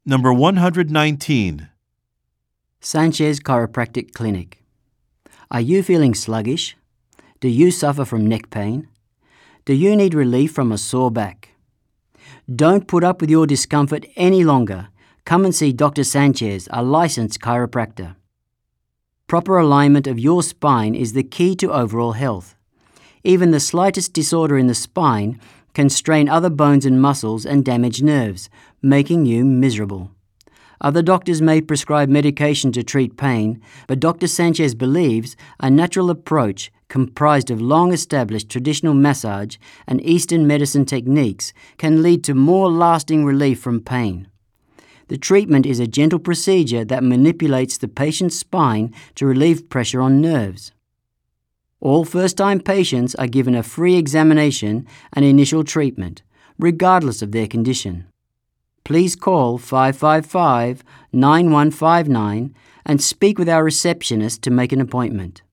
Number 119. Sanchez Chiropractic Clinic. Are you feeling sluggish? Do you suffer from neck pain? Do you need relief from a sore back? Don't put up with your discomfort any longer. Come and see Dr. Sanchez, a licensed chiropractor. Proper alignment of your spine is the key to overall health. Even the slightest disorder in the spine can strain other bones and muscles and damage nerves, making you miserable. Other doctors may prescribe medication to treat pain, but Dr. Sanchez believes a natural approach comprised of long-established traditional massage and Eastern medicine techniques can lead to more lasting relief from pain. The treatment is a gentle procedure that manipulates the patient's spine to relieve pressure on nerves. All first-time patients are given a free examination and initial treatment, regardless of their condition. Please call 555-9159 and speak with our receptionist to make an appointment.